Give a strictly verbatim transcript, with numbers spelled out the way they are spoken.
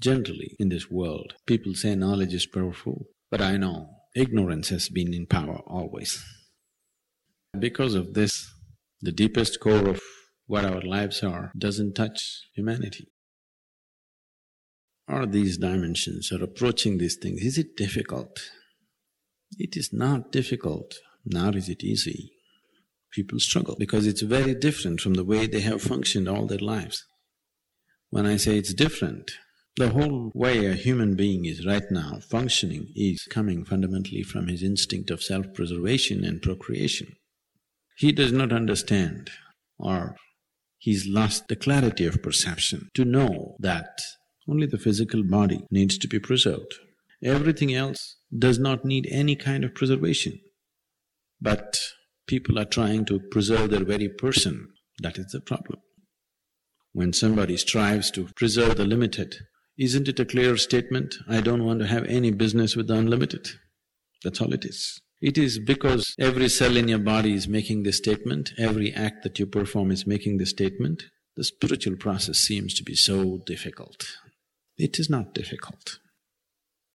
Generally, in this world, people say knowledge is powerful, but I know ignorance has been in power always. Because of this, the deepest core of what our lives are doesn't touch humanity. Are these dimensions or approaching these things, is it difficult? It is not difficult, nor is it easy. People struggle because it's very different from the way they have functioned all their lives. When I say it's different, the whole way a human being is right now functioning is coming fundamentally from his instinct of self-preservation and procreation. He does not understand, or he's lost the clarity of perception to know that only the physical body needs to be preserved. Everything else does not need any kind of preservation. But people are trying to preserve their very person, that is the problem. When somebody strives to preserve the limited, isn't it a clear statement, I don't want to have any business with the unlimited? That's all it is. It is because every cell in your body is making this statement, every act that you perform is making this statement, the spiritual process seems to be so difficult. It is not difficult.